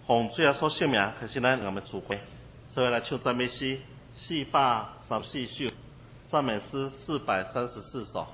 奉主耶稣圣名，开始咱我们主会，所以来唱赞美诗434首，赞美诗434首。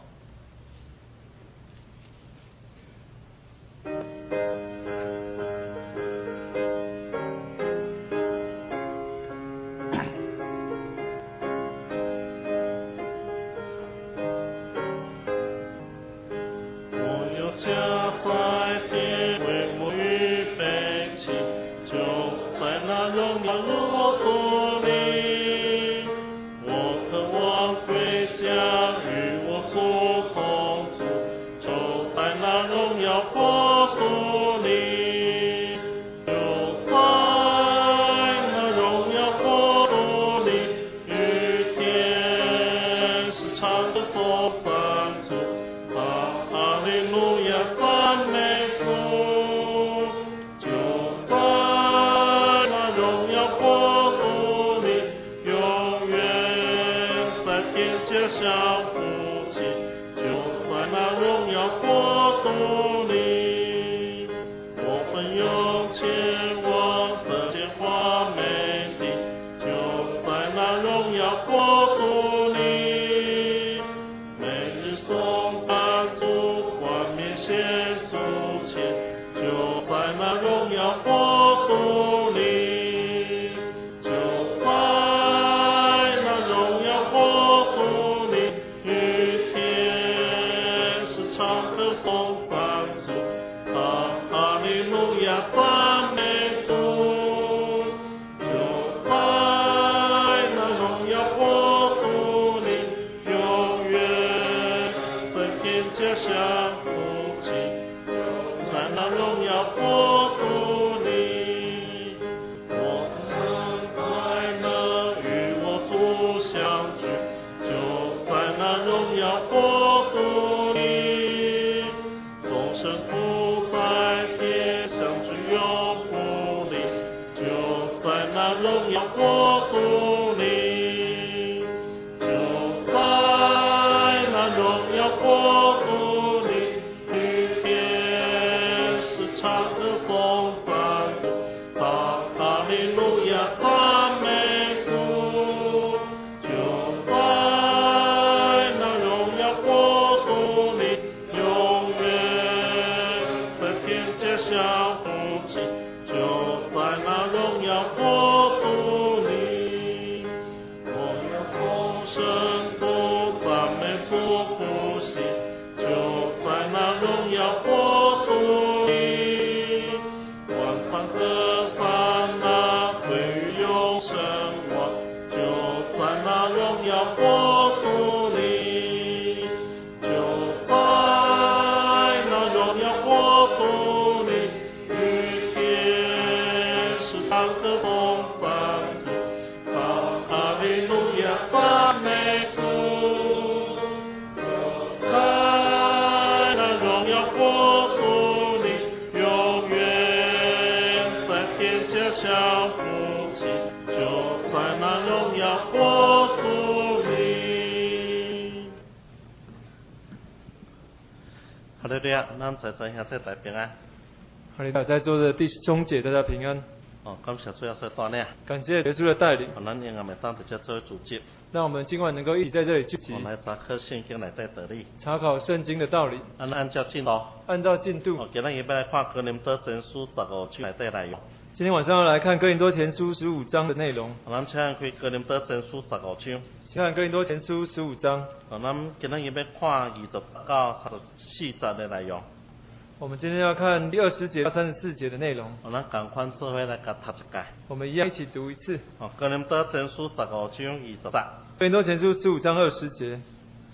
哈利路亚，咱在座兄弟大平安。 哈利路亚，在座的弟兄姐大家平安。 感谢主耶稣的带领。 感谢耶稣的带领。 咱应我们当在这组织。 让我们今晚能够一起在这里聚集。 来查考圣经来得力。 查考圣经的道理。 按照进度。 按照进度。 今天要来看哥林多前书15章来得内容。 今天晚上要来看哥林多前书15章的内容。 咱请开哥林多前书15章。 请看哥林多前书15章。 咱今天要看28到34节的内容。 我们今天要看第20节到34节的内容。 咱赶快做伙来甲读一届。 我们一样一起读一次。 哥林多前书15章20节。 哥林多前书15章20节。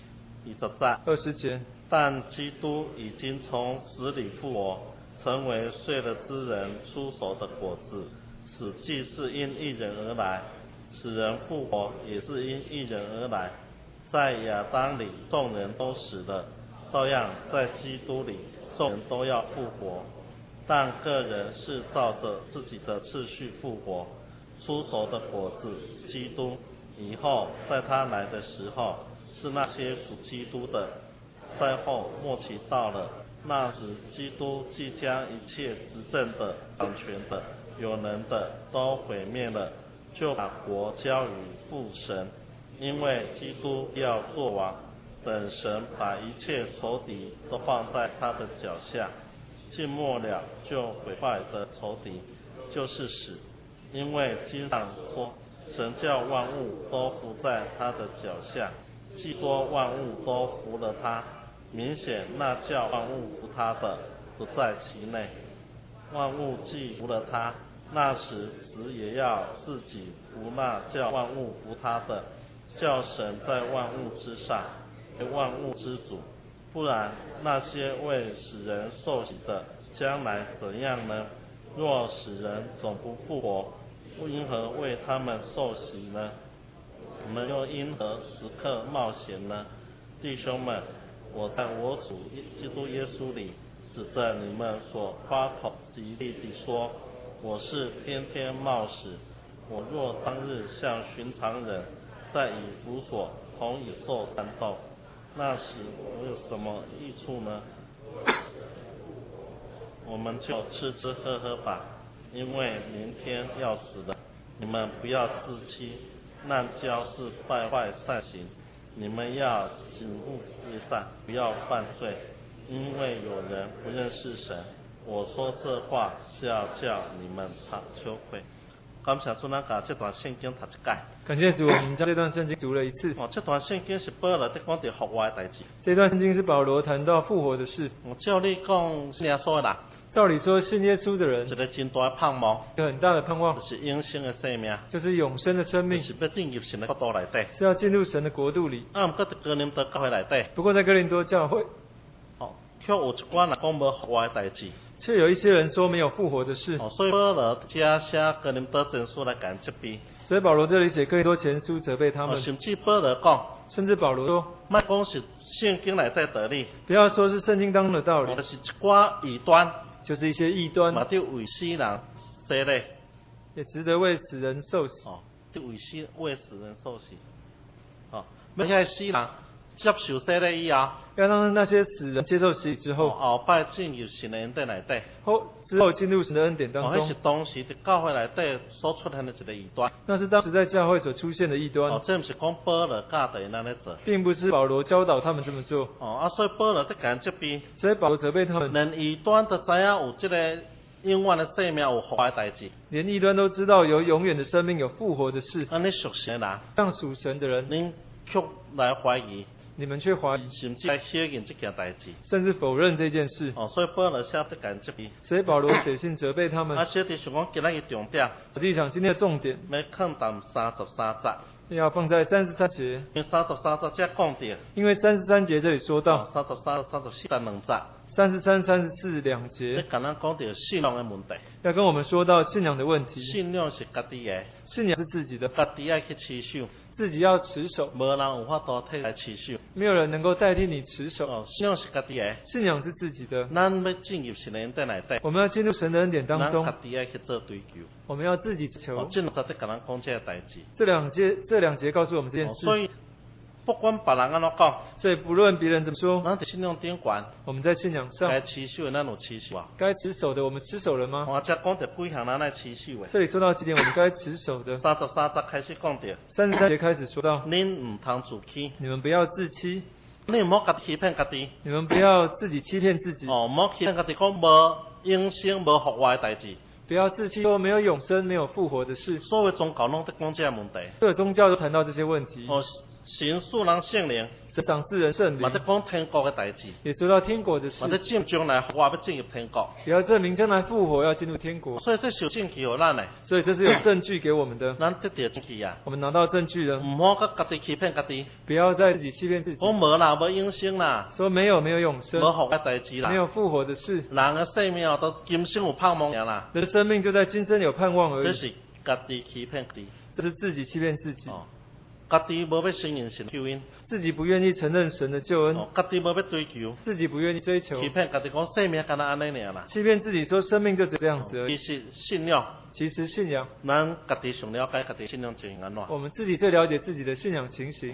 20 节。 但基督已经从死里复活，成为睡了之人出熟的果子。死既是因一人而来，使人复活也是因一人而来。在亚当里众人都死了，照样在基督里众人都要复活，但个人是照着自己的次序复活。出熟的果子基督，以后在他来的时候，是那些属基督的。在后末期到了， 那时基督即将一切执政的、掌权的、有能的都毁灭了，就把国交与父神，因为基督要做王，等神把一切仇敌都放在他的脚下。近末了，就毁坏的仇敌就是死，因为经上说，神叫万物都服在他的脚下，既多万物都服了他，明显那叫万物服他的不在其内。万物既服了他，那时子也要自己服那叫万物服他的，叫神在万物之上，为万物之主。不然，那些为使人受洗的，将来怎样呢？若使人总不复活，因何为他们受洗呢？我们又因何时刻冒险呢？弟兄们，我在我主基督耶稣里，指着你们所夸口极力地说，我是天天冒死。我若当日像寻常人，在以弗所同以受战斗，那时我有什么益处呢？我们就吃吃喝喝吧，因为明天要死的。你们不要自欺，滥交是败坏善行。你们要醒悟为善，不要犯罪，因为有人不认识神。我说这话是要叫你们常羞愧。感谢主，咱把这段圣经读一解。 感谢主，我们将这段圣经读了一次。 这段圣经是保罗在讲到复活的代志。 这段圣经是保罗谈到复活的事。 照你讲，信耶稣的人， 照理说，信耶稣的人， 一个真大的盼望， 有很大的盼望， 就是永生的生命， 就是永生的生命， 是要进入神的国度内底， 是要进入神的国度里。 不过在哥林多教会内底， 不过在哥林多教会， 却有一寡人讲无复活的代志。 却有一些人说没有复活的事。 所以保罗这写哥林多前书来讲责备。 所以保罗这里写哥林多前书责备他们。 甚至保罗讲， 甚至保罗说， 莫讲是圣经内底道理， 不要说是圣经当中的道理， 就是一寡异端， 就是一些异端， 嘛对为死人洗礼， 也值得为死人受洗。 对为死人受洗。要遐死人接受洗礼以后， 要让那些死人接受洗礼之后， 后摆进入神的恩典内底， 之后进入神的恩典当中。 那是当时在教会内底所出现的一个异端。 那是当时在教会所出现的异端。 这不是讲保罗教导因安尼做， 并不是保罗教导他们这么做。 所以保罗在讲责备。 所以保罗责备他们， 连异端都知影有这个永远的生命有复活的代志， 连异端都知道有永远的生命有复活的事。 安尼属神的人， 让属神的人， 恁却来怀疑。 你们却怀疑， 甚至来否认这件代志， 甚至否认这件事。 所以保罗写得讲责备。 所以保罗写信责备他们。 这里想讲今日的重点， 实际上今天的重点要看到33节， 要放在33节。 因为33节这讲到， 因为33节这里说到 33、34这两节 ，33、34两节， 你跟咱讲到信仰的问题， 要跟我们说到信仰的问题。 信仰是家己的， 信仰是自己的， 家己要去持守， 自己要持守， 无人有法度替来持守， 没有人能够代替你持守。 信仰是家己的， 信仰是自己的。 咱要进入神的恩典内底， 我们要进入神的恩典当中， 咱家己要去做追求， 我们要自己求。 这两节在跟咱讲这个代志， 这两节告诉我们这件事。 所以不管别人安怎讲， 所以不论别人怎么说， 咱在信仰顶悬， 我们在信仰上该持守的咱有持守啊。 该持守的我们持守了吗？ 我这讲到几项咱来持守的。 这里说到几点我们该持守的。 33节开始讲到 ，33节开始说到， 恁唔通自欺， 你们不要自欺， 你唔好家己欺骗家己， 你们不要自己欺骗自己。 唔好欺骗家己讲无永生无复活的代志。 不要自欺说没有永生、没有复活的事。 所有宗教拢在讲这个问题。 所有宗教都谈到这些问题。 神赐人圣灵， 神赏赐人圣灵， 嘛在讲天国的代志， 也说到天国的事， 嘛在证将来复活要进入天国， 也要证明将来复活要进入天国。 所以这是有证据给咱的， 所以这是有证据给我们的。 咱得到证据啊， 我们拿到证据了。 唔好甲家己欺骗家己， 不要再自己欺骗自己。 讲无啦，无永生啦， 说没有永生， 无复活的代志啦， 没有复活的事。 人的生命都今生有盼望啦， 人的生命就在今生有盼望而已。 这是家己欺骗自己， 这是自己欺骗自己。 家己无要承认神的救恩， 自己不愿意承认神的救恩， 家己无要追求， 自己不愿意追求， 欺骗家己讲生命敢若安尼尔啦， 欺骗自己说生命就这样子而已。 其实信仰， 信仰， 咱家己上了解家己信仰情形安怎， 我们自己最了解自己的信仰情形。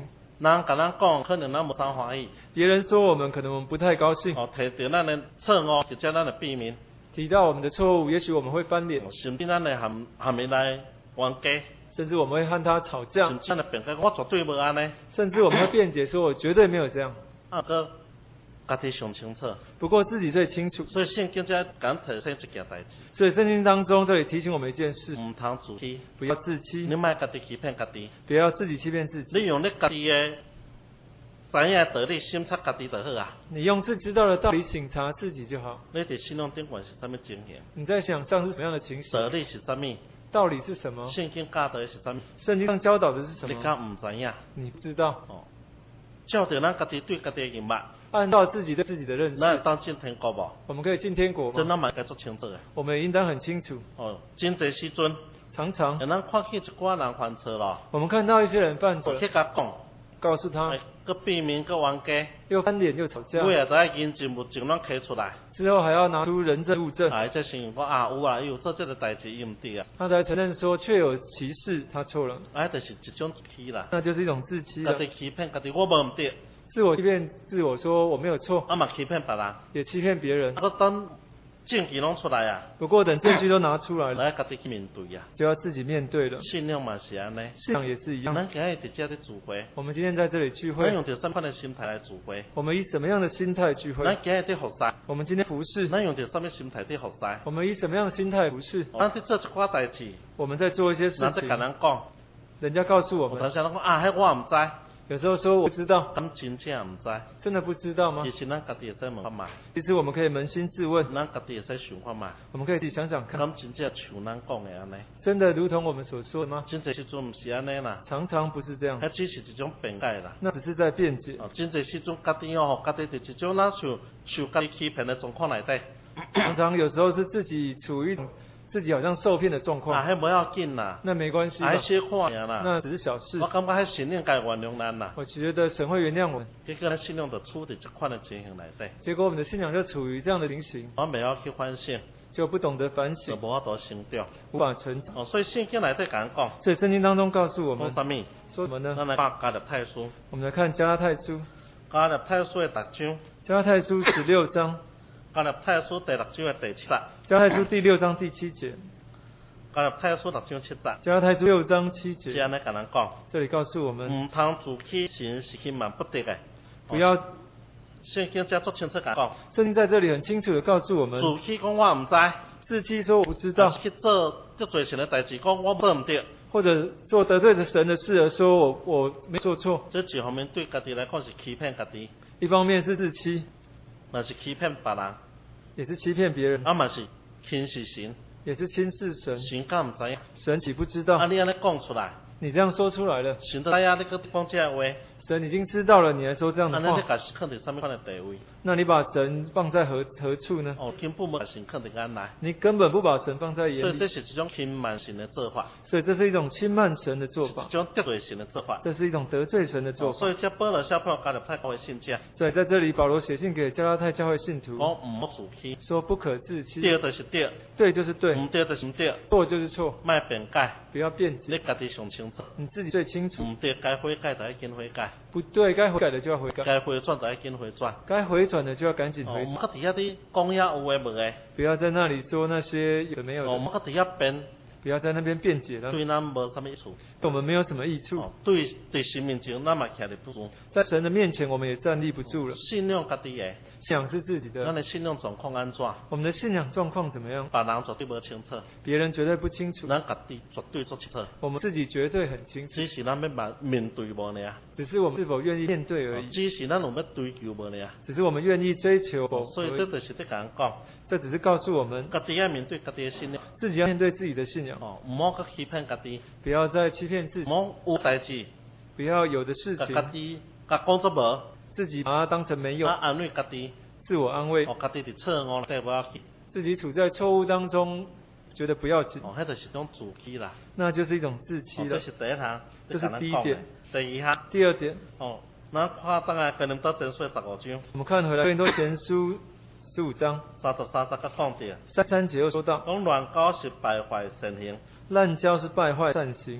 人甲咱讲，可能咱无啥欢喜。 别人说我们可能我们不太高兴， 提到咱的错误，或者咱的避免， 提到我们的错误，也许我们会翻脸， 甚至咱会含伊来冤家， 甚至我们会和他吵架， 甚至咱会辩解，我绝对无安尼。 甚至我们会辩解说我绝对没有这样。 个家己上清楚。 不过自己最清楚。 所以圣经才敢提醒一件代志。 所以圣经当中这里提醒我们一件事： 唔通自欺， 不要自欺， 你莫家己欺骗家己， 不要自己欺骗自己。 你用你家己的知影道理审查家己就好啊。 你用自己知道的道理审查自己就好。 你伫信仰顶管是啥物情形？ 你在想上是什么样的情形？ 道理是啥物？ 道理是什么？ 圣经教导的是啥物？ 圣经上教导的是什么？ 你敢唔知影？ 你不知道。 哦，照着咱家己对家己的认识， 按照自己对自己的认识， 咱会当进天国无？ 我们可以进天国吗？ 真咱嘛该做清楚的。 我们应当很清楚。 哦，真侪时阵， 常常咱看见一寡人犯错咯， 我们看到一些人犯错， 去甲讲， 告诉他， 个避免个冤家， 又翻脸又吵架， 尾下在人证物证拢摕出来， 之后还要拿出人证物证， 这承认讲有啊，伊有做这个代志，伊唔对啊， 他才承认说确有其事，他错了， 就是一种欺啦， 那就是一种自欺了， 家己欺骗家己，我无唔对， 自我欺骗自我说我没有错， 嘛欺骗别人， 也欺骗别人， 等证据拢出来啊， 不过等证据都拿出来了， 来家己去面对啊， 就要自己面对了。 信仰嘛是安尼， 信仰也是一样。 咱今日伫遮咧聚会， 我们今天在这里聚会， 咱用着什么的心态来聚会？ 我们以什么样的心态聚会？ 咱今日伫服侍， 我们今天服侍， 咱用着什么心态伫服侍？ 我们以什么样的心态服侍？ 咱伫做一寡代志， 我们在做一些事情， 人甲咱讲， 人家告诉我们， 有当时人讲迄我唔知。 有时候说我不知道， 咁真正唔知， 真的不知道吗？ 其实咱家己会使问看卖， 其实我们可以扪心自问， 咱家己会使想看卖， 我们可以自己想想看， 咁真正像咱讲的安尼， 真的如同我们所说的吗？ 真侪时阵唔是安尼啦， 常常不是这样， 迄只是一种辩解啦， 那只是在辩解。 真侪时阵家己家己伫一种咱受家己欺骗的状况内底， 常常有时候是自己处于自己好像受骗的状况， 迄无要紧啦， 那没关系吧， 小看尔啦， 那只是小事。 我感觉迄神灵该原谅咱啦， 我觉得神会原谅我们， 结果咱信仰就处伫这款的情形内底， 结果我们的信仰就处于这样的情形， 我未晓去反省， 就不懂得反就省， 无法度成长， 无法成长。 所以圣经内底甲咱讲， 所以圣经当中告诉我们讲啥物？ 说什么呢？ 咱来看加勒太书， 我们来看加拉太书， 加勒太书的6章。 加拉太书16章， 加勒太书第6章的第7节， 加拉太书第6章第7节， 加勒太书6章7节， 加拉太书6章7节， 是安尼甲咱讲， 这里告诉我们， 唔通自欺，神是欺瞒不得的。 不要， 圣经这足清楚甲讲， 圣经在这里很清楚的告诉我们， 自欺讲我唔知， 自欺说我不知道， 去做这罪神的代志，讲我做唔对， 或者做得罪的神的事而说我没做错， 这一方面对家己来讲是欺骗家己， 一方面是自欺， 嘛是欺骗别人， 也是欺骗别人， 嘛是轻视神， 也是轻视神， 神敢唔知影？ 神岂不知道？ 你安尼讲出来， 你这样说出来了， 神都知影你搁讲这话， 神已经知道了，你还说这样的安尼你话， 把神放伫什么款的地位？ 那你把神放在何处呢？ 根本无把神放伫眼内， 你根本不把神放在所眼里， 以这是一种轻慢神的做法。 所以这是一种轻慢神的做法一，种得罪神的做法。 这是一种得罪神的做法。 所以这保罗小朋友加勒太教会信者， 所以在这里，保罗写信给加拉太教会信徒， 讲唔好自欺， 说不可自欺， 对就是对， 对就是对， 唔对就是唔对， 错就是错， 莫辩解， 不要辩你解， 家己上清楚。 你自己最清楚。 唔对，该悔改就要紧悔改， 不对，该悔改的就要悔改， 该回转就要紧回转。 该回转的就要赶紧回转， 唔搁伫遐啲讲遐有诶无诶， 不要在那里说那些有的没有唔的， 搁伫遐辩， 不要在那边辩解了， 对咱无啥物益处。 对我们没有什么益处。 对神面前，咱嘛徛伫不住。 在神的面前，我们也站立不住了。 信仰家己诶， 信仰是自己的， 咱的信仰状况安怎？ 我们的信仰状况怎么样？ 别人绝对无清楚， 别人绝对不清楚， 咱家己绝对足清楚。 我们自己绝对很清楚， 只是咱要面对无尔， 只是我们是否愿意面对而已， 只是咱有要追求无尔。 只是我们愿意追求所以而已。 这就是在甲人讲， 这只是告诉我们， 家己要面对家己的信仰， 自己要面对自己的信仰， 唔好去欺骗家己， 不要再欺骗自唔己， 好有代志， 不要有的事家情己甲讲做无， 自己把它当成没有， 安慰家己， 自我安慰， 家己伫错误内底无要去， 自己处在错误当中，觉得不要紧， 迄就是种自欺啦。 那就是一种自欺了。 这是第一项， 这是第一点。 第二项， 第二点， 咱看当然跟恁到前书15章， 我们看回来哥林多前书15章 33节甲讲到， 33节又说到， 讲乱交是败坏善行， 滥交是败坏善行，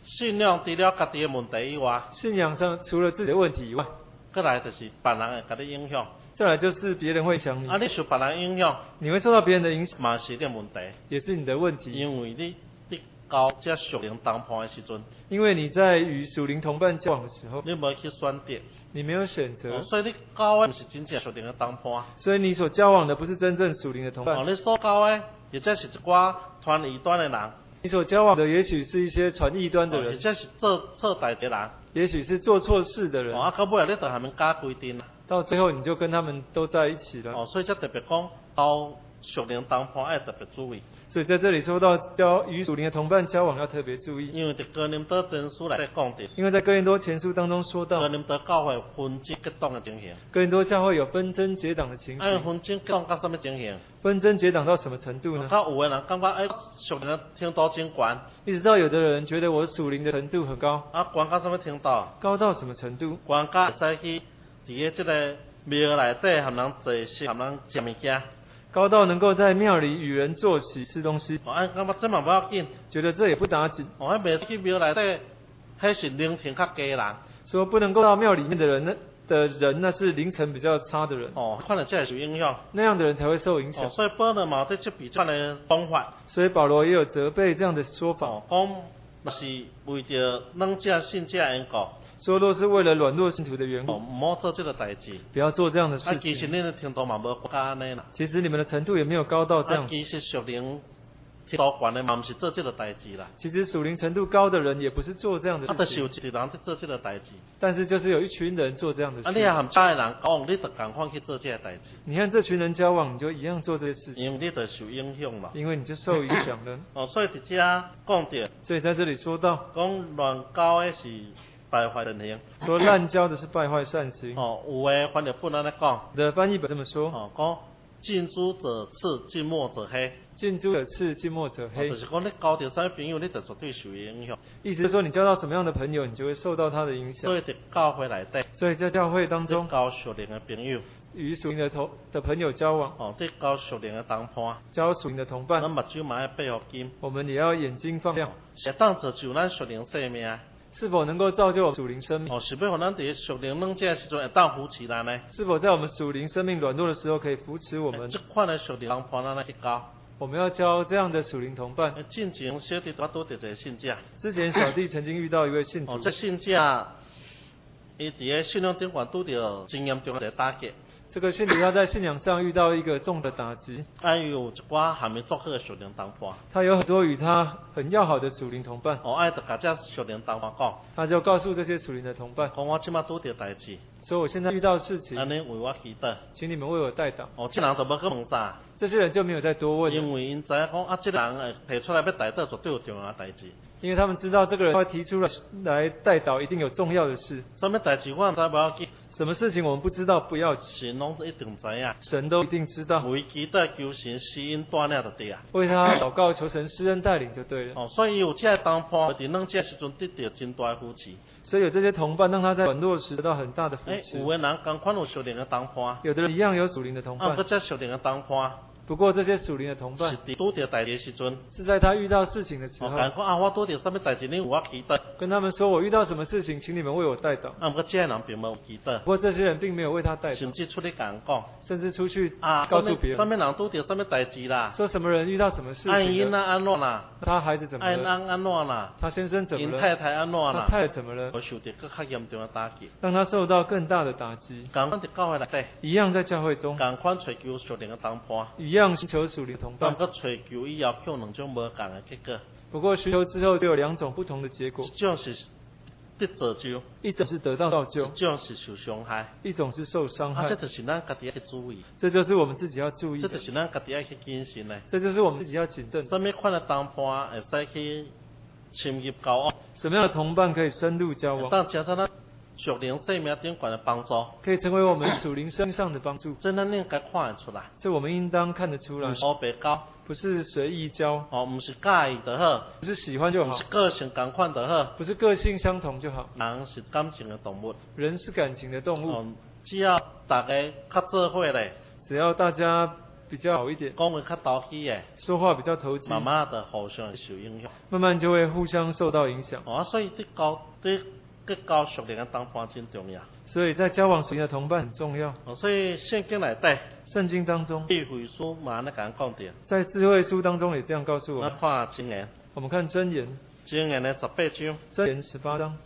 信仰除了家己的问题以外， 信仰上除了自己的问题以外， 再来就是别人会甲你影响。 再来就是别人会想你， 你受别人影响， 你会受到别人的影响， 嘛是你的问题， 也是你的问题。 因为你交这属灵同伴的时阵， 因为你在与属灵同伴交往的时候， 你无去选择， 你没有选择， 所以你交的不是真正属灵的同伴。 所以你所交往的不是真正属灵的同伴。 你所交的，或者是一寡传异端的人。 你所交往的也许是一些传异端的人， 或者是做错代志的人， 也许是做错事的人。 到尾你就他们加规定， 到最后你就跟他们都在一起了。 所以才特别讲交属灵同伴要特别注意。 所以在这里说到与属灵的同伴交往要特别注意。 因为在哥林多前书来讲的， 因为在哥林多前书当中说到， 哥林多教会分争结党的情形。 哥林多教会有纷争结党的情形。 分争结党到什么情形？ 纷争结党到什么程度呢？ 有的人感觉属灵的程度真悬， 一直到有的人觉得我属灵的程度很高。 悬到什么程度？ 高到什么程度？ 悬到会使去伫这个庙内底和人坐席，和人食物件。 高到能够在庙里与人坐席吃东西。 感觉这嘛不要紧， 觉得这也不打紧。 袂去庙内底，迄是灵性较低的人。 说不能够到庙里面的人，那是灵层比较差的人。 可能这会受影响。 那样的人才会受影响。 所以保罗嘛在这比这样的讲法。 所以保罗也有责备这样的说法。 讲若是为着软者信者缘故。 说若是为了软弱信徒的缘故， 唔好做这个代志， 不要做这样的事情。 其实你的程度嘛无高安尼啦。 其实你们的程度也没有高到这样。 其实属灵程度悬的嘛，唔是做这个代志啦。 其实属灵程度高的人也不是做这样的事情。 就是有一个人在做这个代志。 但是就是有一群人做这样的事。 你也和其他人讲，你就赶快去做这个代志。 你和这群人交往，你就一样做这些事情。 因为你就受影响嘛。 因为你就受影响了。 所以伫这讲到。 所以在这里说到， 讲乱交的是。败坏善行， 说滥交的是败坏善行。 有的翻译本安尼讲， 的翻译本这么说。 讲近朱者赤，近墨者黑。 近朱者赤，近墨者黑。 就是讲你交到啥朋友，你就绝对受影响。 意思是说，你交到什么样的朋友，你就会受到他的影响。 所以在教会内底， 所以在教会当中， 交属灵的朋友， 与属灵的朋友交往。 对交属灵的同伴， 交属灵的同伴。 咱目睭嘛要闭合金， 我们也要眼睛放亮。 是当造就咱属灵生命。 是否能够造就属灵生命？ 是要让咱伫属灵软弱的时阵会当扶持咱呢？ 是否在我们属灵生命软弱的时候可以扶持我们？ 这款的属灵同伴咱来去交。 我们要交这样的属灵同伴。 之前小弟拄着一个信者。 之前小弟曾经遇到一位信徒。 这信者，伊伫个信仰顶悬拄着真严重的打击。 这个信徒他在信仰上遇到一个重的打击。 有一寡还没做好的属灵同伴。 他有很多与他很要好的属灵同伴。 就甲这属灵同伴讲。 他就告诉这些属灵的同伴。 讲我即马拄着代志。 所以我现在遇到事情。 安尼为我祈祷。 请你们为我代祷。 这人就无去问啥。 这些人就没有再多问。 因为因知影讲这人提出来要代祷，绝对有重要的代志。 因为他们知道这个人会提出来代祷，一定有重要的事。 什么代志我唔知，不要紧。 什么事情我们不知道，不要紧。 神拢一定知影。 神都一定知道。 为祈祷求神施恩带领就对啊。 为他祷告求神施恩带领就对了。 所以有这个同伴，伫软这时阵得到真大的扶持。 所以有这些同伴，让他在软弱时得到很大的扶持。 有的人同款有属灵的同伴。 有的人一样有属灵的同伴。 这属灵的同伴。 不过这些属灵的同伴是拄着代志的时阵， 是在他遇到事情的时候。 讲我拄着什么代志，你为我祈祷。 跟他们说我遇到什么事情，请你们为我代祷。 不过这些人并没有祈祷。 不过这些人并没有为他代祷。 甚至出去讲， 甚至出去告诉别人。 什么人拄着什么代志啦？ 说什么人遇到什么事情？ 因安怎啦？ 他孩子怎么了？ 安怎啦？ 他先生怎么了？ 因太太安怎啦？ 他太太怎么了？ 我受到更较严重的打击。 让他受到更大的打击。 赶快在教会内底。 一样在教会中。 赶快追求属灵的同伴。 一样寻求属灵同伴。 不过追求以后有两种无同的结果。 不过寻求之后就有两种不同的结果。 一种是得造就， 一种是得到造就； 一种是受伤害， 一种是受伤害。 这就是咱家己要去注意。 这就是我们自己要注意。 这就是咱家己要去谨慎的。 这就是我们自己要谨慎。 什么款的同伴会使去深入交往？ 什么样的同伴可以深入交往？ 当加上咱属灵生命顶悬的帮助， 可以成为我们属灵生上的帮助。 这咱应该看得出来。 这我们应当看得出来。 不白交， 不是随意交。 不是介意就好， 不是喜欢就好。 不是个性同款就好， 不是个性相同就好。 人是感情的动物。 人是感情的动物。 只要大家较做伙咧， 只要大家比较好一点， 讲话较投机的， 说话比较投机， 慢慢的互相受影响。 慢慢就会互相受到影响。 所以结交属灵的同伴真重要。 所以在交往属灵的同伴很重要。 所以圣经内底， 圣经当中， 智慧书嘛安尼甲咱讲着， 在智慧书当中也这样告诉我们。 看箴言， 我们看箴言， 箴言的18章， 箴言18章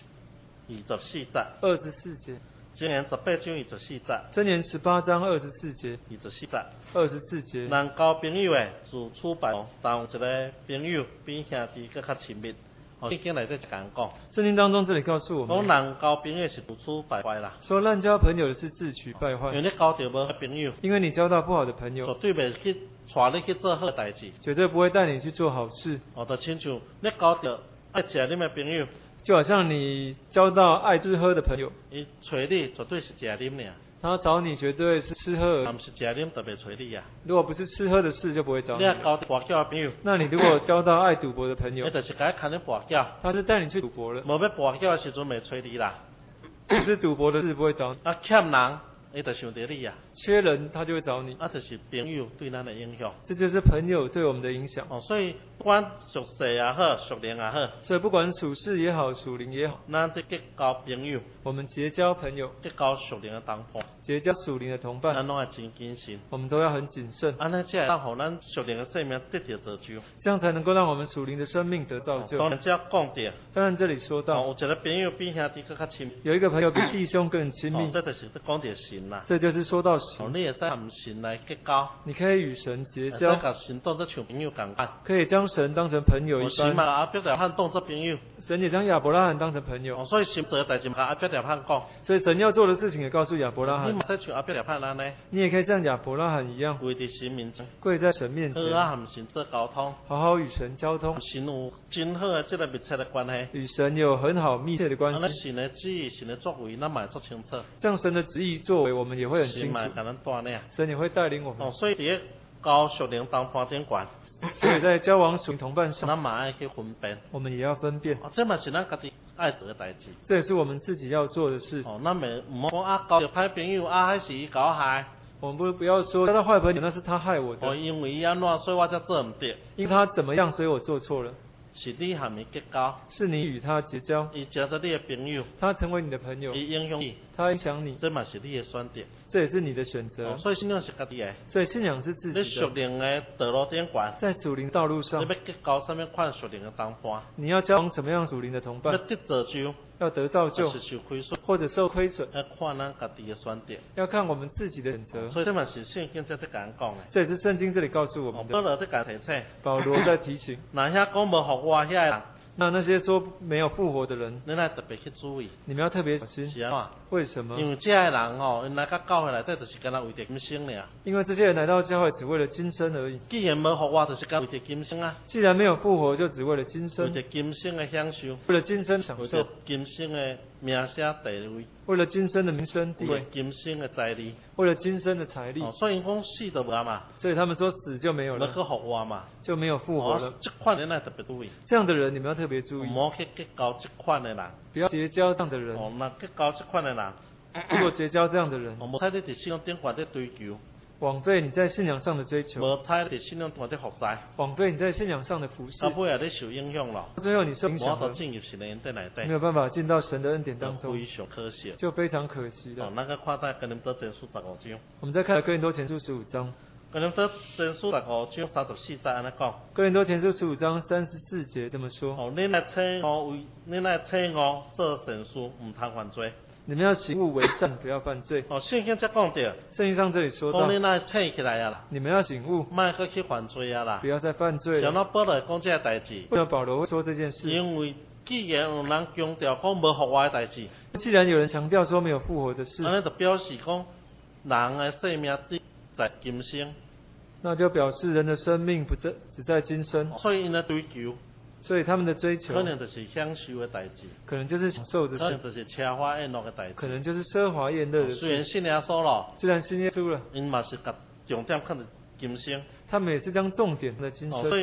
24节 ，24节。 箴言18章24节， 箴言18章24节 24节。 24节。 人交朋友的，自处败亡，但有一个朋友比兄弟更较亲密。圣经内底就讲， 圣经当中这里告诉我们， 讲人交朋友是自处败坏啦。 说滥交朋友的是自取败坏， 因为你交到无好朋友， 因为你交到不好的朋绝友， 对袂去带你去做好代志。 绝对不会带你去做好事。 就亲像你交到爱食啉的朋友， 就好像你交到爱吃喝的朋友， 伊找你绝对是食啉尔， 他找你绝对是吃喝而已。 毋是食啉特别找你啊。 如果不是吃喝的事，就不会找你你。交到跋筊的朋友， 那你如果交到爱赌博的朋友你，就是甲伊牵你跋筊， 他是带你去赌博了， 无要跋筊的时阵袂找你啦。 不是赌博的事不会找你， 欠人，伊就想着你啊。 缺人他就会找你。 就是朋友对咱的影响。 这就是朋友对我们的影响。 所以不管属世也好，属灵也好， 所以不管属世也好，属灵也好， 咱得结交朋友， 我们结交朋友， 结交属灵的同伴， 结交属灵的同伴， 咱拢要真谨慎。 我们都要很谨慎， 安尼才会让咱属灵的生命得到造就。 这样才能够让我们属灵的生命得造就。 当然，只要讲到， 当然这里说到， 有一个朋友比兄弟更较亲， 有一个朋友比弟兄更亲密， 这就是讲到神啦。 这就是说到神。 你会使含神来结交， 你可以与神结会交， 使甲神当作像朋友共款。 可以将神当成朋友一神嘛， 般。 阿伯拉罕当作朋友， 神也将亚伯拉罕当成朋友， 所以神做的代志嘛，阿伯拉罕讲， 所以神要做的事情也告诉亚伯拉罕。 你嘛使像阿伯拉罕安尼， 你也可以像亚伯拉罕一样， 跪伫神面前， 跪在神面前， 好啊，含神做交通， 好好与神交通， 神有真好的这个密切的关系。 与神有很好密切的关安尼系。 神的旨意、神的作为，咱嘛会做清楚。 这样神的旨意作为，我们也会很清楚神嘛会。甲咱带领。 神也会带领我们。 所以伫咧交属灵同伴顶悬， 所以在交往属灵同伴上， 咱嘛爱去分辨。 我们也要分辨， 这嘛是咱家己爱做的代志。 这也是我们自己要做的事。 咱袂唔好讲交着歹朋友，迄是伊搞害。 我们不要说交到坏朋友，那是他害我的。 因为伊安怎，所以我才做唔对。 因为他怎么样，所以我做错了。 是你和伊结交， 是你与他结交， 伊成做你的朋友， 他成为你的朋友， 伊影响你， 他影响你， 这嘛是你的选择， 这也是你的选择。 所以信仰是家己的， 所以信仰是自你己的。 属灵的道路顶悬， 在属灵道路上， 你要结交什么款属灵的同伴？ 你要交往什么样属灵的同伴？ 要得造就， 要得造就， 是受亏损， 或者受亏损， 要看咱家己的选择。 要看我们自己的选择。 所以这嘛是圣经在这讲的。 这也是圣经这里告诉我们的。 保罗在讲提醒， 保罗在提醒， 那遐讲无复活遐人， 那些说没有复活的人， 你来特别去注意， 你们要特别小心。 是啊， 为什么？ 因为这些人因来到教会内底，就是干那为着今生尔。 因为这些人来到教会只为了今生而已。 既然无复活，就是干为着今生啊。 既然没有复活，就只为了今生， 为着今生的享受， 为了今生享受， 为着今生的名声地位， 为了今生的名声地位， 今生的财力， 为了今生的财力。 所以讲死都无嘛， 所以他们说死就没有了， 要去复活嘛， 就没有复活了。 这款人来特别注意， 这样的人你们要特别注意， 唔好去结交这款的人， 不要结交这样的人。 那结交这款的人， 如果结交这样的人， 无采你伫信仰顶悬在追求， 枉费你在信仰上的追求， 无采伫信仰顶悬在服侍， 枉费你在信仰上的服侍， 到尾啊你受影响了， 最后你受影响了， 无法进入神的恩典内底， 没有办法进到神的恩典当中， 非常可惜， 就非常可惜了。 那个看待跟你们多前书15章， 我们再看哥林多前书15章， 跟你们多前书15章34节安尼讲， 哥林多前书15章34节这么说： 你来请我你来请我做善事，唔通犯罪。 你们要行恶为善，不要犯罪。 圣经才讲到， 圣经上这里说到， 讲你来请起来啊啦， 你们要醒悟， 莫去去犯罪啊啦， 不要再犯罪了。 像那保罗讲这个代志， 为什么保罗会说这件事？ 因为既然有人强调讲无复活的代志， 既然有人强调说没有复活的事， 安尼就表示讲人的生命只在今生， 那就表示人的生命不在只在今生， 所以因的追求， 所以他们的追求可能就是享受的代志， 可能就是享受的可能事， 就是奢华宴乐的代志， 可能就是奢华宴乐的事。 虽然信耶稣咯， 既然信耶稣了， 因嘛是把重点放在今生， 他们也是将重点放在今生。 所以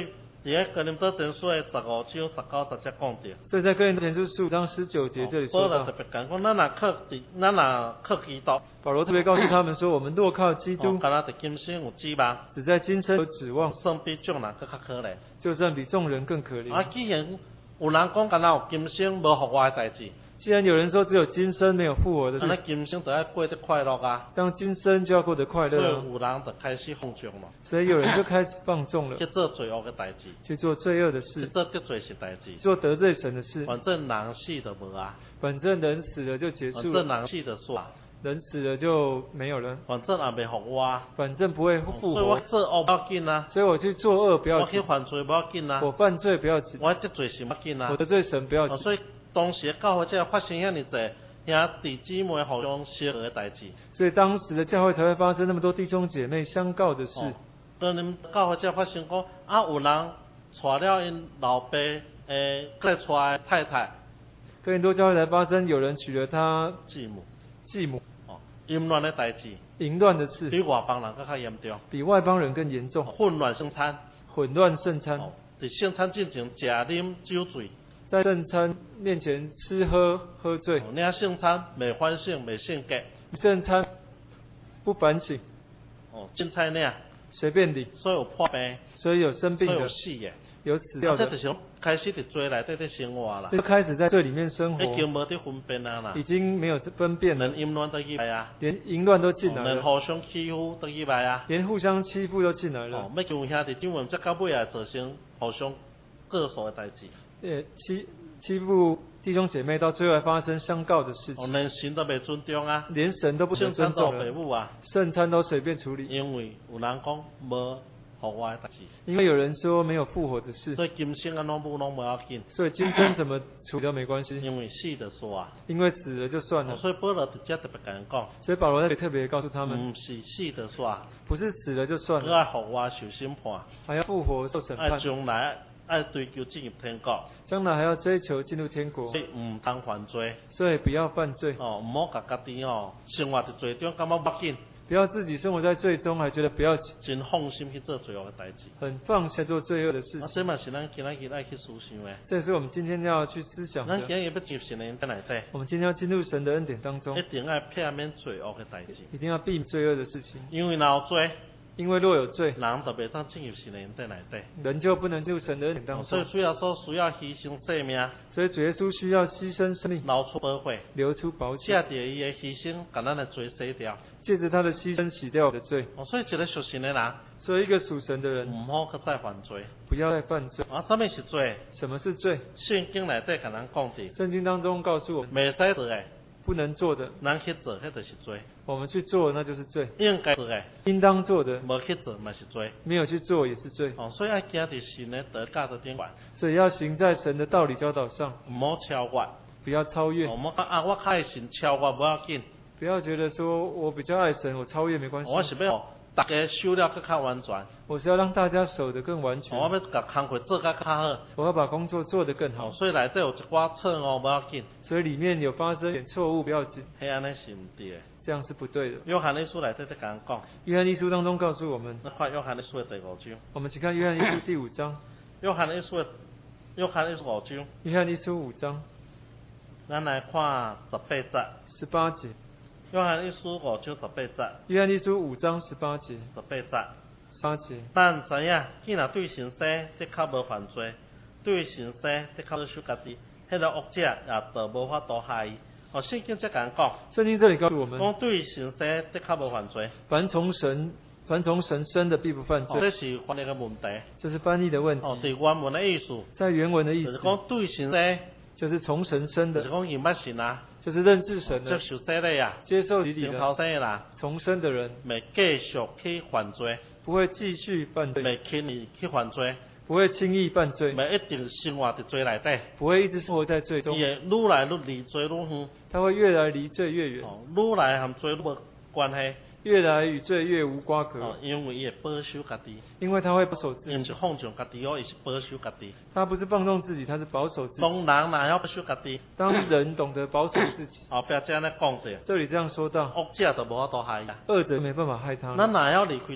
伫哥林多前书的15章19、10节讲到。 所以在哥林多前书15章19节这里说到， 保罗特别讲，咱若靠基督， 保罗特别告诉他们说，我们若靠基督， 敢若伫今生有指望， 只在今生有指望， 算比众人更较可怜。 就算比众人更可怜。 既然有人讲敢若有今生无复活的代志， 既然有人说只有今生没有复活的事， 那今生就要过得快乐啊！ 这样今生就要过得快乐所以啊。 有人就开始放纵了， 所以有人就开始放纵了， 去做罪恶的代志， 去做罪恶的去事， 做得罪神代志。 做得罪神的事。 反正人死就无啊， 反正人死了就结反束了， 正人死就煞， 人死了就没有了， 反正也未复活啊。 反正不会复所以我活。 做恶不要紧啊， 所以我去作恶不要我去紧， 犯罪不要紧啊， 我犯罪不要紧， 我得罪神不要紧啊我。得罪神不要紧。 所以当时的教会才会发生遐尼侪兄弟姊妹互相相合的代志。 所以当时的教会才会发生那么多弟兄姐妹相告的事。 跟你们教会才会发生讲有人娶了因老爸再娶的太太， 哥林多教会才发生有人娶了他继母， 继母， 淫乱的代志， 淫乱的事比外邦人更较严重， 比外邦人更严重， 混乱圣餐， 混乱圣餐， 伫圣餐进前食啉酒醉， 在圣餐面前吃喝喝醉， 领圣餐未反省未圣洁， 圣餐不反省， 凊彩领， 随便领， 所以有破病， 所以有生病的所以有，死的， 有死掉的， 这就是开始伫罪内底生活啦， 就开始在罪里面生活， 已经无得分辨啊啦， 已经没有分辨了， 连淫乱都入来啊， 连淫乱都进来连了， 互相欺负都入来啊， 连互相欺负都进来了， 要求兄弟姊妹才到尾来造成互相各所的代志， 欺负弟兄姐妹，到最后还发生相告的事情， 连神都未尊重啊， 连神都不圣能尊餐都重了， 父母啊， 圣餐都随便处理， 因为有人讲无复活的代志， 因为有人说没有复活的事， 所以今生安怎拢无要紧， 所以今生怎么处理都没关系， 因为死就煞啊， 因为死了就算了。 所以保罗直接特别甲人讲， 所以保罗那里特别告诉他们， 毋是死就煞， 不是死了就算佮了， 爱复活受审判， 还要复活受审爱判， 将来爱追求进入天国， 将来还要追求进入天国所，以毋通犯罪， 所以不要犯罪， 毋好甲家己生活伫罪中感觉不紧， 不要自己生活在罪中还觉得不要紧， 真放心去做罪恶的代志。 很放下做罪恶的事情。 这嘛是咱今仔日爱去思想的。 这也是我们今天要去思想的。 咱今日要进入神的恩典内底， 我们今天要进入神的恩典当中一，定要避免罪恶的代志， 一定要避免罪恶的事情， 因为若有罪， 因为若有罪， 人就袂当进入神的恩典内底。 人就不能进入神的恩典当中。 所以主要需要牺牲性命， 所以主耶稣需要牺牲生命， 流出宝血， 流出宝借血， 着伊的牺牲，把咱的罪洗掉。 借着他的牺牲洗掉我的罪。 所以一个属神的人， 所以一个属神的人， 毋好再再犯罪。 不要再犯罪。 什么是罪？ 什么是罪？ 圣经内底甲咱讲的， 圣经当中告诉我们， 袂使做的， 不能做的， 咱去做，迄就是罪； 我们去做那就是罪； 应该做的， 应当做的， 无去做嘛是罪。 没有去做也是罪。 所以要行伫神的德教的顶端， 所以要行在神的道理教导上， 毋好超越。 不要超越， 毋好讲我较爱神超越无要紧， 不要觉得说我比较爱神，我超越没关系。 我是要大家修了更较完全， 我是要让大家守得更完全， 我要甲工课做甲较好。 我要把工作做得更好。 所以内底有一寡错误无要紧， 所以里面有发生点错误不要紧， 迄安尼是毋对的。 这样是不对的。 约翰一书内底在讲讲， 约翰一书当中告诉我们， 咱看约翰一书的第5章。 我们请看约翰一书第5章。 约翰一书5章， 约翰一书5章， 咱来看18节。 18节。 约翰一书5章18节。 约翰一书5章18节。 18节。 18节。 咱知影，既然对神生，的确无犯罪；对神生，的确保守家己。迄个恶者也就无法度害伊。圣经才讲讲， 圣经这里告诉我们， 讲对神生的确无犯罪。 凡从神生的必不犯罪。 这是翻译的问题。 这是翻译的问题。 在原文的意思。 在原文的意思。 就是讲对神生。 就是从神生的。 就是讲认捌神啊。 就是认识神的。 接受洗礼啊。 接受洗礼的。 头生的人。 重生的人。 未继续去犯罪。 不会继续犯罪。 未轻易去犯罪。 不会轻易犯罪， 未一定生活在罪内底， 不会一直生活在罪中， 伊会愈来愈离罪愈远， 他会越来离罪越远， 愈来和罪愈无关系， 越来与罪越无瓜葛， 因为伊会保守家己， 因为他会保守自己， 伊是放纵家己伊是保守家己， 他不是放纵自己，他是保守自己。 当人若晓保守家己， 当人懂得保守自己， 后壁这样讲的， 这里这样说到， 恶者就无法度害伊， 恶者没办法害他， 咱若晓离开罪，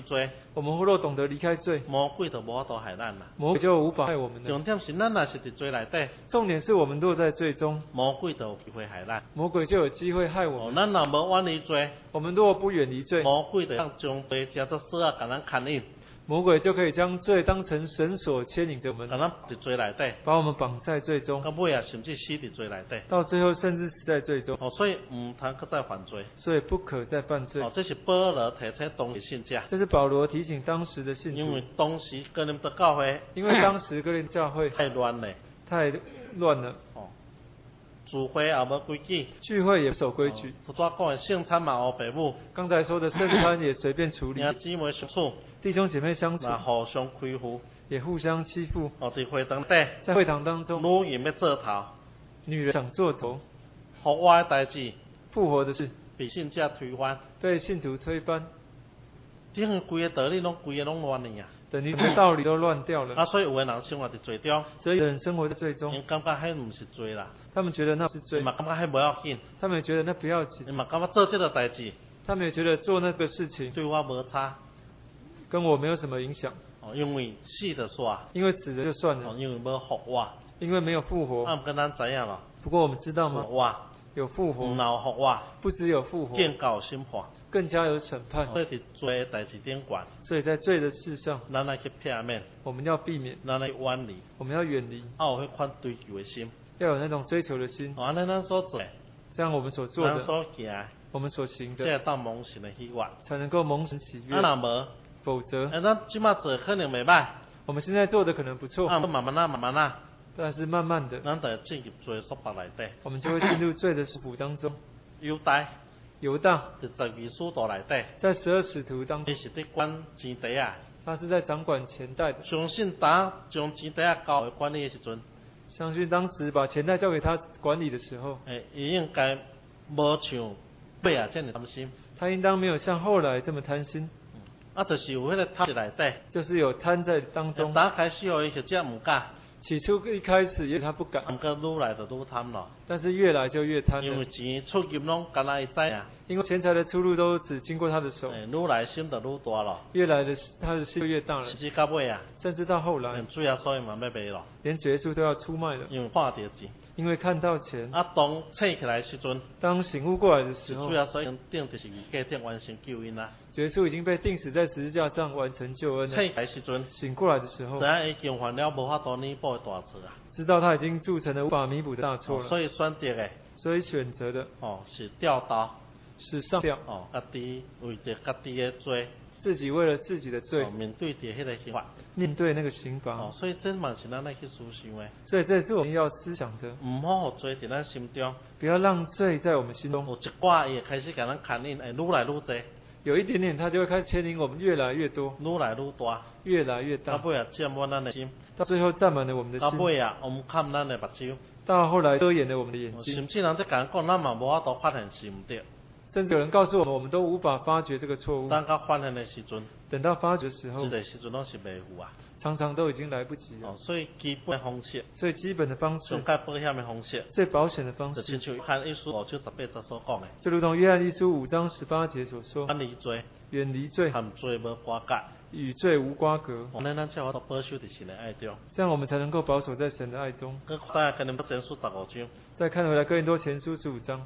我们若懂得离开罪， 魔鬼就无法度害咱啦。 魔鬼就无法害我们了。 重点是咱若是伫罪内底， 重点是我们落在罪中， 魔鬼就有机会害咱。 魔鬼就有机会害我们。 咱若无远离罪， 我们若不远离罪， 魔鬼就将罪加做锁啊，甲咱牵引， 魔鬼就可以将罪当成绳索牵引着我们， 甲咱伫罪内底， 把我们绑在罪中， 到尾啊，甚至死伫罪内底。 到最后甚至死在罪中。 所以唔通搁再犯罪。 所以不可再犯罪。 这是保罗提醒当时信者。 这是保罗提醒当时的信徒。 因为当时哥林多教会， 因为当时哥林多教会太乱了。 太乱了。 聚会也无规矩， 聚会也不守规矩。 拄仔讲的圣餐嘛黑白母。 刚才说的圣餐也随便处理。 姊妹相处， 弟兄姐妹相处， 互相亏负， 也互相欺负。 伫会堂底， 在会堂当中， 女人要做头， 女人想做头， 复活的代志， 复活的事， 被信者推翻， 被信徒推翻， 等于规个道理拢乱去啊！ 等于道理都乱掉了。 所以有的人生活在罪中， 所以有人生活在罪中， 因感觉迄唔是罪啦， 他们觉得那是罪， 嘛感觉迄无要紧， 他们也觉得那不要紧， 嘛感觉做这个代志， 他们也觉得做那个事情对我无差， 跟我没有什么影响。 因为死就煞， 因为死了就算了， 因为无复活， 因为没有复活。 跟咱知影咯。 不过我们知道吗？ 复活有复活， 唔有复活， 不只有复活， 更加有审判， 更加有审判。 所以伫罪的代志顶悬， 所以在罪的事上， 咱要去避免， 我们要避免， 咱要远离， 我们要远离， 有迄款追求的心， 要有那种追求的心。 安尼咱所做， 这样我们所做的， 咱所行， 我们所行的， 才会当蒙神的喜悦， 才能够蒙神喜悦。 若无， 否则， 咱即马做可能袂歹。 我们现在做的可能不错， 慢慢但是慢慢的， 咱就进入罪的束缚内底， 我们就会进入罪的束缚当中。 犹大就 12使徒内底， 在12使徒当中， 伊是伫管钱袋啊， 他是在掌管钱袋的。 相信当将钱袋交给管理的时阵， 相信当时把钱袋交给他管理的时候， 伊应该无像尾啊这么贪心， 他应当没有像后来这么贪心。 就是有迄个贪在内底， 就是有贪在当中。 打开始互伊实则唔敢， 起初一开始也他不敢， 毋过愈来就愈贪咯。 但是越来就越贪了， 因为钱出入拢干那伊知啊。 因为钱财的出入都只经过他的手， 愈来心就愈大咯。 越来的他的心就越大了， 甚至到尾啊， 甚至到后来， 连主耶稣嘛要卖咯， 连主耶稣都要出卖了， 因为看到钱。 因为看到钱， 当醒起来的时阵， 当醒悟过来的时候， 主耶稣已经定在十字架顶完成救恩啦。 主耶稣已经被钉死在十字架上完成救恩了。 醒起来的时阵， 醒过来的时候， 知影已经犯了无法度弥补的大错啊。 知道他已经铸成了无法弥补的大错了。 所以选择的， 所以选择的是吊刀， 是上吊。 家己为着家己的罪。 自己为了自己的罪， 面对着迄个刑罚， 面对那个刑罚， 所以这嘛是咱来去思想的。 所以这是我们要思想的， 唔好罪在咱心中， 不要让罪在我们心中。 有一寡也开始给咱牵引，愈来愈多。 有一点点，它就会开始牵引我们越来越多， 愈来愈大， 越来越大。 到尾啊，占满咱的心， 到最后占满了我们的心。 到尾啊，掩看咱的目睭， 到后来遮掩了我们的眼睛。 甚至人在讲，咱嘛无法度发现是唔对。 甚至有人告诉我们，我们都无法发觉这个错误。 等到发现的时阵， 等到发觉的时候， 这个时阵拢是未赴啊， 常常都已经来不及了。 所以基本的方式， 所以基本的方式， 最保险的方式， 最保险的方式， 就亲像约翰一书5章18节所讲的， 就如同约翰一书5章18节所说， 远离罪， 远离罪， 和罪无瓜葛， 与罪无瓜葛。 咱才有法度保守在神的爱中， 这样我们才能够保守在神的爱中。 再跟你们前书15章， 再看回来哥林多前书15章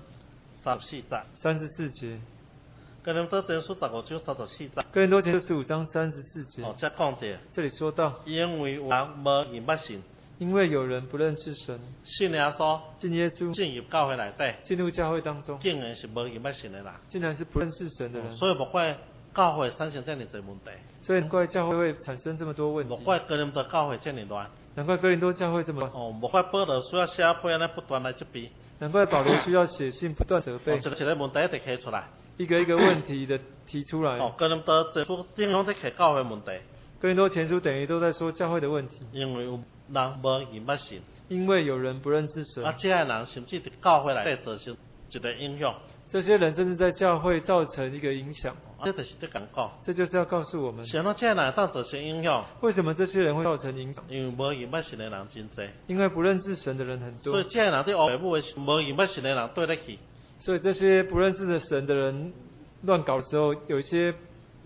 34节。 哥林多前书15章34节。 哥林多前书15章34节。 这讲到， 这里说到， 因为有人无认捌神， 因为有人不认识神， 信耶稣， 进耶稣， 进入教会内底， 进入教会当中， 竟然是无认捌神的人， 竟然是不认识神的人。 所以莫怪教会产生这么多问题， 所以难怪教会会产生这么多问题， 莫怪哥林多教会这么乱， 难怪哥林多教会这么乱， 莫怪保罗需要写批安尼不断来责备， 难怪保罗需要写信不断责备， 一个问题一直提出来， 一个一个问题的提出来。 哥林多前书顶拢在提教会问题， 哥林多前书等于都在说教会的问题， 因为有人无认捌神， 因为有人不认识神， 这些人甚至伫教会内底造成一个影响， 这些人甚至在教会造成一个影响。 这就是在讲， 这就是要告诉我们， 什么这些人当造成影响？ 为什么这些人会造成影响？ 因为无认捌神的人真多， 因为不认识神的人很多， 所以这些人在学父的无认捌神的人对得起， 所以这些不认识的神的人乱搞的时候，有一些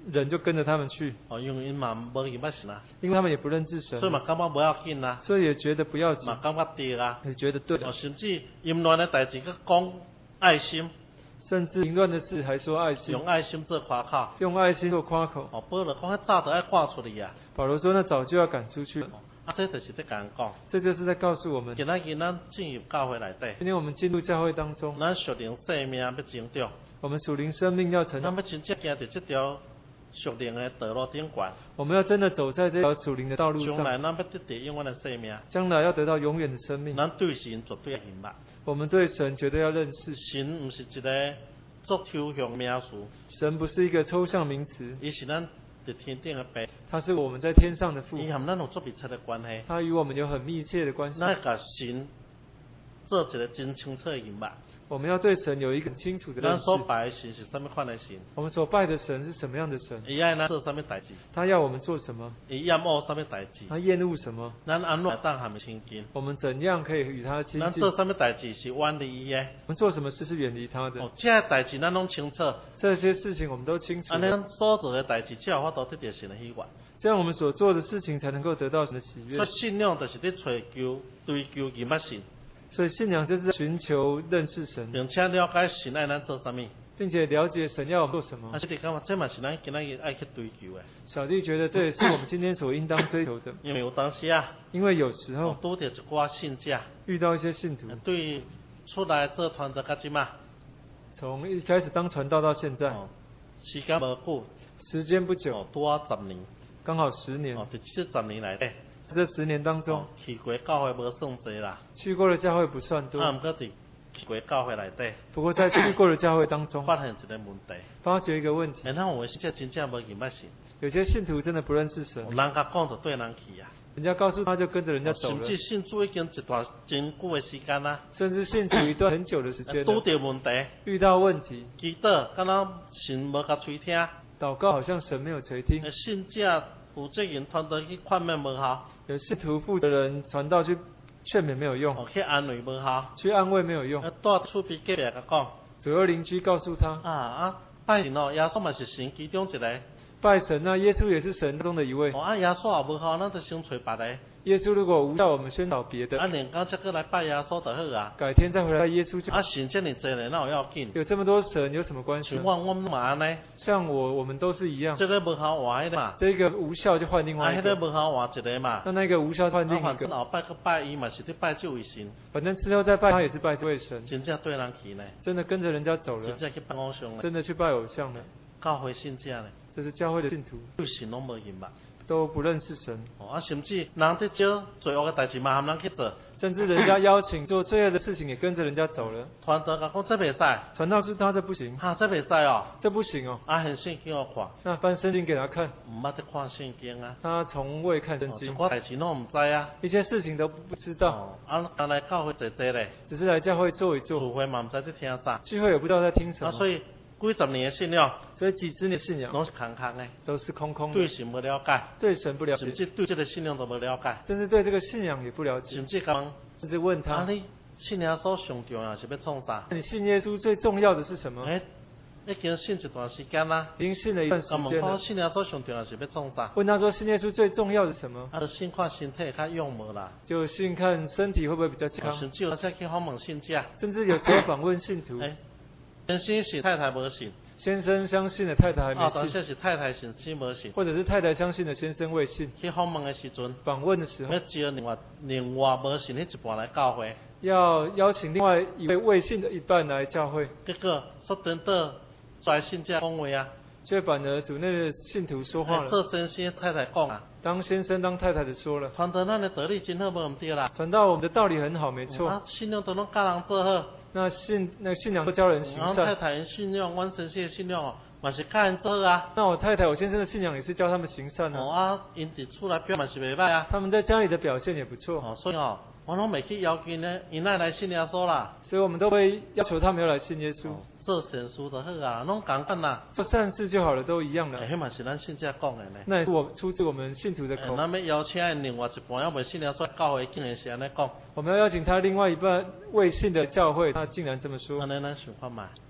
人就跟着他们去， 因为因嘛无认捌神啊， 因为他们也不认识神所以，嘛感觉不要紧啊， 所以也觉得不要紧嘛，感觉对啊， 也觉得对， 甚至淫乱的代志佮讲爱心， 甚至淫乱的事还说爱心， 用爱心做夸口。 用爱心做夸口。 保罗讲，迄早就爱赶出去啊。 保罗说，那早就要赶出去了。 这就是在甲人讲， 这就是在告诉我们， 今仔日咱进入教会内底， 今天我们进入教会当中， 咱属灵生命要成长， 我们属灵生命要成长， 咱要真正行在这条属灵的道路顶管， 我们要真的走在这条属灵的道路上， 将来咱要得到永远的生命， 将来要得到永远的生命。 咱对神绝对要明白， 我们对神绝对要认识， 神不是一个作抽象名词， 神不是一个抽象名词， 伊是咱在天顶的爸， 他是我们在天上的父， 伊和咱有足密切的关系， 他与我们有很密切的关系。 咱甲神做一个真清楚的明白。 我们要对神有一个很清楚的认识。 咱所拜的神是什么款的神？ 我们所拜的神是什么样的神？ 伊爱咱做什么代志？ 他要我们做什么？ 伊厌恶什么代志？ 他厌恶什么？ 咱安怎当含亲近？ 我们怎样可以与他亲近？ 咱做什么代志是远离伊的？ 我们做什么事是远离他的？ 这些代志咱拢清楚。 这些事情我们都清楚。 安尼咱所做的代志，才有法度得到神的喜悦。 这样我们所做的事情才能够得到神的喜悦。 所以信仰就是在追求、追求认捌神。 所以信仰就是寻求认识神， 并且了解神爱咱做什么， 并且了解神要我们做什么。 啊，这感觉这嘛是咱今仔日爱去追求的。 小弟觉得这也是我们今天所应当追求的。 因为有当时啊， 因为有时候拄到一寡信者， 遇到一些信徒， 对出来做传道到即嘛， 从一开始当传道到现在， 时间无久， 时间不久， 拄啊10年， 刚好10年。 在这10年内底， 这10年当中， 去过教会无算多啦， 去过的教会不算多。 毋过伫去过教会内底， 不过在去过的教会当中， 发现一个问题， 发觉一个问题， 咱有的是真正无认捌神， 有些信徒真的不认识神， 有人甲讲就对人去啊， 人家告诉他就跟着人家走了， 甚至信主已经一段真久的时间啦， 甚至信主一段很久的时间了， 拄到问题， 遇到问题， 祈祷敢若神无甲垂听， 祷告好像神没有垂听， 信者负责人传道去劝勉无效， 有信徒负责人传道去劝勉没有用， 去安慰无效， 去安慰没有用， 带厝边隔壁甲讲， 左右邻居告诉他， 拜神耶稣嘛是神其中一个， 拜神啊，耶稣也是神中的一位， 耶稣也无效，咱就先找别个。 耶稣如果无效，我们宣导别的。 连到这个来拜耶稣就好啊。 改天再回来拜耶稣就。 神这么多人，那有要紧？ 有这么多神，有什么关系？ 像我嘛安尼。 像我们都是一样。 这个无效换一个嘛。 这个无效就换另外一个。 那个无效换一个嘛。 那个无效换另一个。 反正后拜去拜伊嘛是去拜这位神。 反正之后再拜他也是拜这位神。 真正对人去呢？ 真的跟着人家走了。 真正去拜偶像呢？ 真的去拜偶像了。 教会信者呢？ 这是教会的信徒。 对神拢无认捌。 都不认识神， 甚至人在做罪恶的代志嘛，含人去做， 甚至人家邀请做罪恶的事情，也跟着人家走了。 传道讲这袂使， 传道是他这不行， 这袂使哦， 这不行哦。 很圣经我看， 那翻圣经给他看， 唔捌得看圣经啊， 他从未看圣经， 我代志拢唔知啊， 一些事情都不知道。 来教会坐坐咧， 只是来教会坐一坐， 聚会嘛唔知在听啥， 聚会也不知道在听什么。 所以几十年的信仰， 所以几十年的信仰拢是空空的， 都是空空的， 对神不了解， 对神不了解， 甚至对这个信仰都不了解， 甚至对这个信仰也不了解， 甚至讲， 甚至问他， 你信耶稣上重要是要创啥？ 你信耶稣最重要的是什么？ 已经信一段时间啦， 已经信了一段时间了。 信耶稣上重要是要创啥？ 问他说信耶稣最重要的是什么？ 就信看身体较勇无啦， 就信看身体会不会比较健康。 甚至有些去访问信者， 甚至有时候访问信徒， 先生是太太无信。 先生相信了，太太还没信。 是太太信无信， 或者是太太相信了，先生未信。 去访问的时阵， 访问的时候， 要招另外无信的一半来教会， 要邀请另外一位未信的一半来教会。 结果说等到在信者讲话啊， 却反而主内的信徒说话了。 做先生太太讲啊， 当先生当太太的说了。 传道咱的道理真好，无唔对啦。 传道我们的道理很好，没错。 信仰都拢教人做好。 那信仰都教人行善。 太太的信仰，阮先生的信仰哦，嘛是教人做啊。 那我太太、我先生的信仰也是教他们行善啊。 因伫厝内表嘛是袂歹啊。 他们在家里的表现也不错。 所以我拢袂去要求呢，因来信耶稣啦。 所以我们都会要求他们要来信耶稣。 做善事就好啊，拢共款啦。 做善事就好了，都一样了。 迄嘛是咱信者讲的呢。 那也是出自我们信徒的口。 咱要邀请另外一半要未信耶稣教会，竟然是安尼讲。 我们要邀请他另外一半未信的教会，他竟然这么说。 安尼咱想看卖。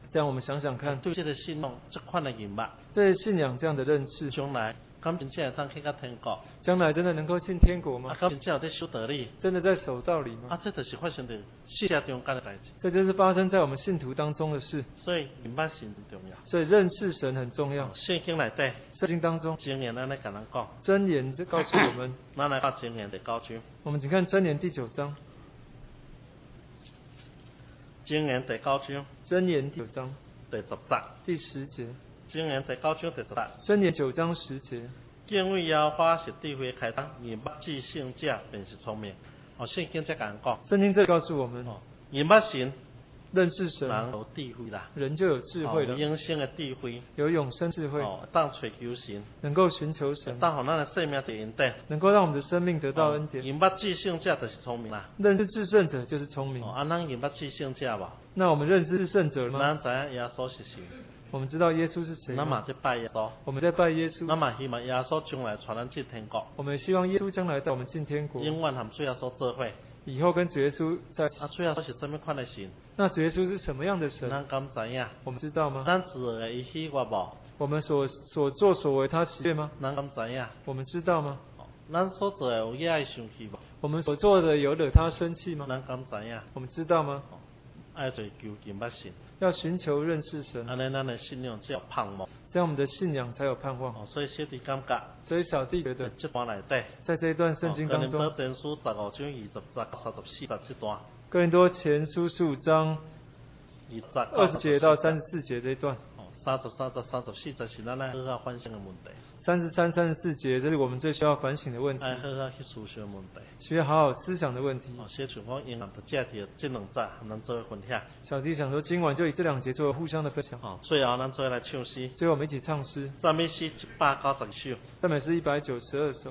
这样我们想想看， 对这个信仰这款的认捌， 这信仰这样的认识， 将来敢真正会当去到天国， 将来真的能够进天国吗？ 敢真正有在守道理， 真的在守道理吗？ 这就是发生在世界中间的代志。 这就是发生在我们信徒当中的事。 所以认捌神很重要。 所以认识神很重要。 圣经内底， 圣经当中， 箴言安尼甲咱讲， 箴言就告诉我们， 咱来到箴言第9章。 我们请看箴言第9章。 箴言第9章。 箴言第9章第10节。 第10节。 箴言第9章第10节。 箴言9章10节。 敬畏耶和华是智慧开端，认捌至圣者便是聪明。圣经才甲咱讲。 圣经这告诉我们， 认捌神， 认识神， 人有智慧啦， 人就有智慧了， 有永生的智慧， 有永生智慧， 当寻求神， 能够寻求神， 当让咱的生命得恩典， 能够让我们的生命得到恩典。 认捌至圣者就是聪明啦， 认识至圣者就是聪明。 咱认捌至圣者吧？ 那我们认识至圣者吗？ 咱知影耶稣是神。 我们知道耶稣是谁吗？ 咱嘛在拜耶稣， 我们在拜耶稣。 咱嘛希望耶稣将来传咱进天国。 我们希望耶稣将来带我们进天国， 永远和主耶稣做伙。 以后跟主耶稣在一起。 主耶稣是什么款的神？ 那主耶稣是什么样的神？ 咱敢知影？ 我们知道吗？ 咱做的伊喜悦无？ 我们所作所为他喜悦吗？ 咱敢知影？ 我们知道吗？ 咱所做的有惹他生气无？ 我们所做的有惹他生气吗？ 咱敢知影？ 我们知道吗？ 爱追求认捌神， 要寻求认识神， 安尼咱的信仰才有盼望， 这样我们的信仰才有盼望。 所以小弟感觉， 所以小弟觉得， 这段内底， 在这一段圣经当中， 哥林多前书15章20节34节这段， 哥林多前书15章20节到34节这一段 ，33到34节是咱好好反省的问题。 33、34节，这是我们最需要反省的问题， 好好去思想的问题， 需要好好思想的问题。 小像我因咱不借题这两节，咱做分享。 小弟想说，今晚就以这2节作为互相的分享。 最后咱做来唱诗。 最后我们一起唱诗。 赞美诗190首。 赞美诗192首。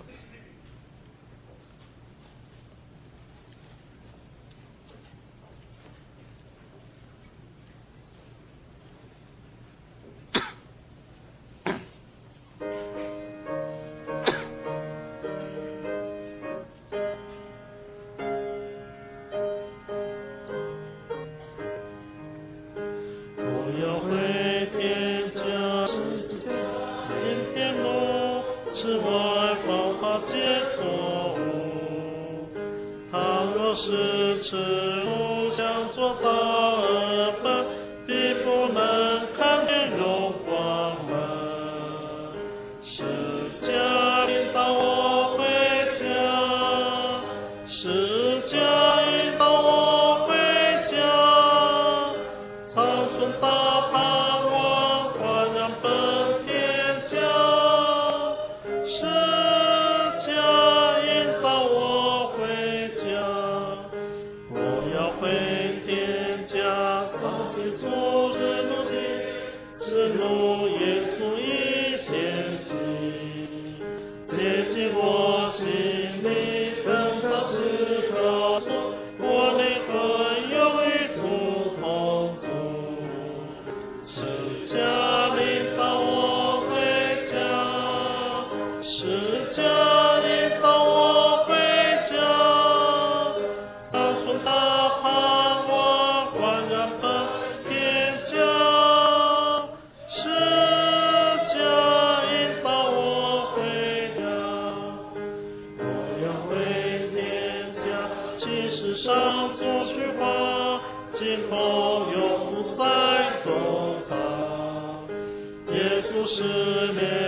是耻辱，向左道而奔，必不能看见荣光门。释迦引导我回家，释迦引导我回家，长存大盼望，焕然奔天家。释迦引导我回家。回天家，丧心出日怒气，知怒耶稣已显现，接近我心里，等到时刻说，我灵魂有与主同住。释迦领导我回家，释迦领导我回家，长存大上主去话，今后永不再走他。耶稣是怜